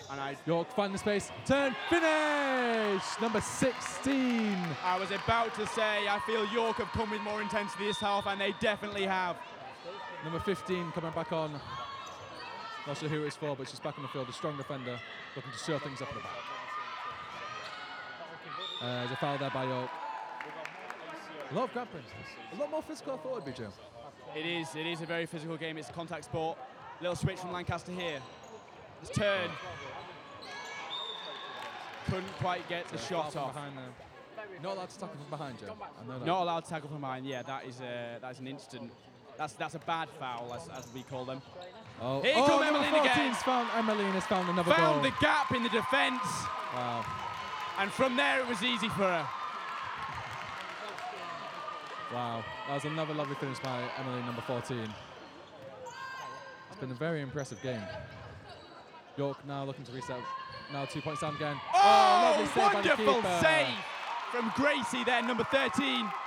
And York find the space, turn, finish! Number 16. I was about to say, I feel York have come with more intensity this half, and they definitely have. Number 15 coming back on. Not sure who it's for, but she's back on the field. A strong defender, looking to stir things up at the back. There's a foul there by York. A lot of grappling. A lot more physical I thought it would be, Joe. It is a very physical game. It's a contact sport. Little switch from Lancaster here. It's turn. Couldn't quite get the shot off. Not allowed to tackle from behind, Joe. I know that. Not allowed to tackle from behind. Yeah, that is an instant. That's a bad foul, as we call them. Oh, here comes Emmeline again. Emmeline has found another goal. Found the gap in the defence. Wow. And from there it was easy for her. Wow, that was another lovely finish by Emmeline, number 14. It's been a very impressive game. York now looking to reset. Now 2 points down again. Oh, lovely save by the wonderful keeper. save from Gracie there, number 13.